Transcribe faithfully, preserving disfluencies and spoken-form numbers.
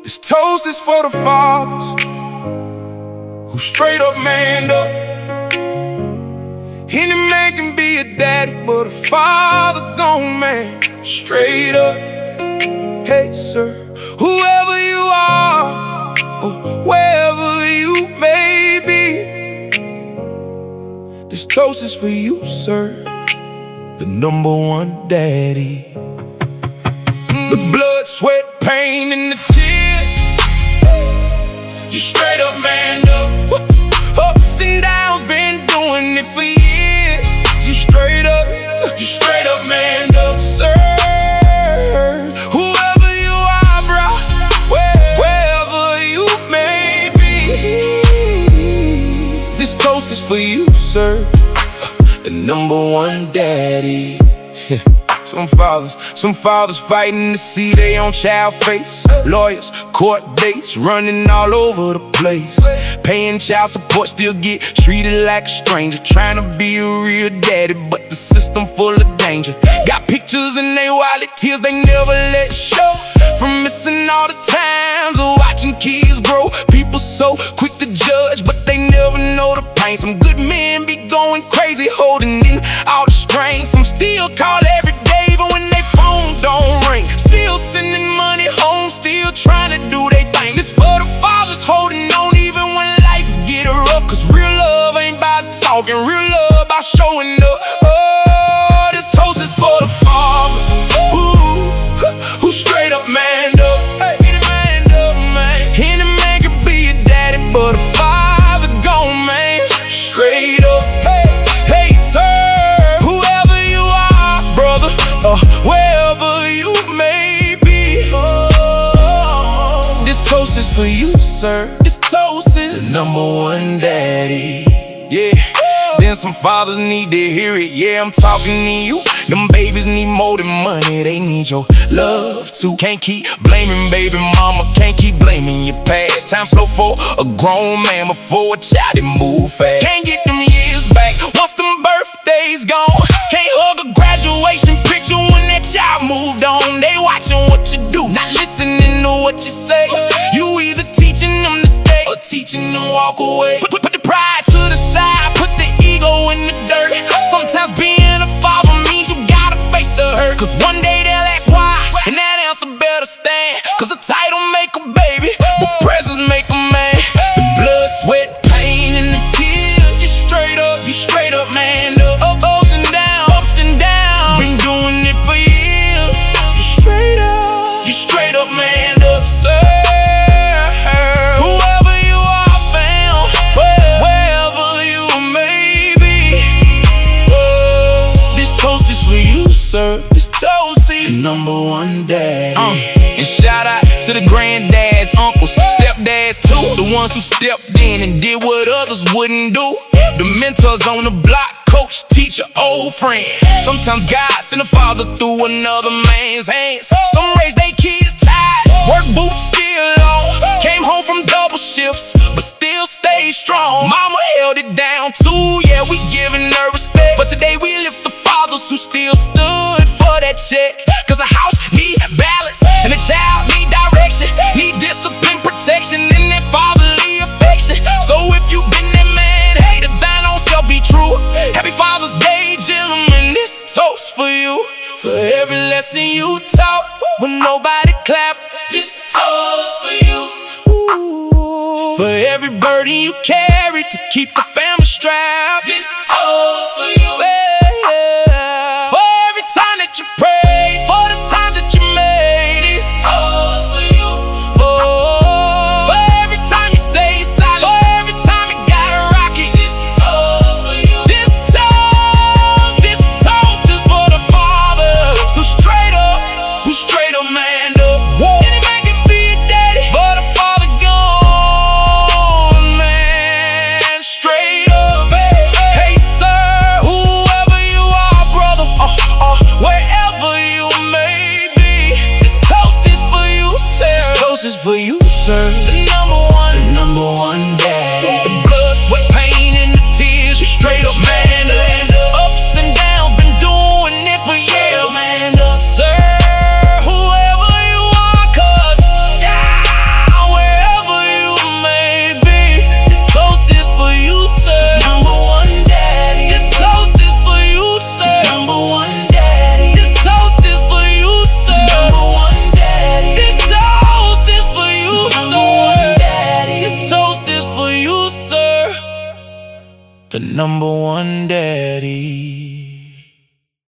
This toast is for the fathers who straight up manned up. Any man can be a daddy, but a father don't man straight up. Hey sir, whoever you are, or wherever you may be, this toast is for you, sir, the number one daddy. The blood, sweat, pain, and the tears, you straight up manned up. Ups and downs, been doing it for years. You straight up, you straight up manned up, sir. Whoever you are, bro, wherever you may be, this toast is for you, sir, the number one daddy. Some fathers, some fathers fighting to see their own child face. Lawyers, court dates, running all over the place. Paying child support, still get treated like a stranger. Trying to be a real daddy, but the system full of danger. Got pictures in their wallet, tears they never let show. From missing all the times of watching kids grow. People so quick to judge, but they never know the pain. Some good men be going crazy, holding in all the strain. Some still call every day, even when they phone don't ring. Still sending money home, still trying to do their thing. This for the fathers holding on even when life get rough. Cause real love ain't about talking, real love about showing up. Oh, this toast is for the fathers who, who straight up manned up. Hey, get it manned up, man. Any man can be a daddy, but a father gone, man, straight up. Hey, hey, sir, whoever you are, brother, uh, wherever you may be, oh, this toast is for you, sir. This toast is the number one daddy. Yeah, then some fathers need to hear it. Yeah, I'm talking to you. Them babies need more than money, they need your love too. Can't keep blaming baby mama, can't keep blaming your past. Time slow for a grown man before a child that move fast. Can't get them years back once them birthdays gone. Can't hug a graduation picture when that child moved on. They watching what you do, not listening to what you say. You either teaching them to stay or teaching them walk away. Put, put the pride to the side, put the ego in the dirt. Sometimes being a father means you gotta face the hurt. Cause one day they'll ask why, and that answer better stand. Cause a title make a baby, but presence make a man. The blood, sweat, pain, and the tears, you straight up, you straight up man up. Ups and downs, ups and downs, been doing it for years. You straight up, you straight up man up, sir. Whoever you are, fam, wherever you may be, oh, this toast is for you, sir. This toast is the number one daddy. Uh, and shout out to the granddads, uncles, stepdads too. The ones who stepped in and did what others wouldn't do. The mentors on the block, coach, teacher, old friend. Sometimes God send a father through another man's hands. Some raise their kids tired, work boots still on. Came home from double shifts, but still stayed strong. Mama held it down too, yeah, we giving her respect. But today we lift the fathers who still stood for that check. Cause a house need balance, and a child need direction, need discipline, protection, and that fatherly affection. So if you been that man, hey, the thine own self be true. Happy Father's Day, gentlemen, this toast for you. For every lesson you taught when nobody clapped, this toast for you. For every burden you carried to keep the family strapped, this toast for you. Yeah. For every time that you prayed, for the times that you made, this toast for you. For, for every time you stayed silent, for every time you got a rocket, this toast for you. This toast, this toast is for the father. So straight up, who straight up man up. Any man can be a daddy, but a father gone, man, straight up. Hey sir, whoever you are, brother, uh, uh, wherever you may be, this toast is for you, sir. This toast is for you, sir. The number one, the number one daddy. The blood, sweat, pain, and the tears, you straight up man up. Ups and downs, been doing it for years, man up, sir. Whoever you are, cause yeah. the number one daddy.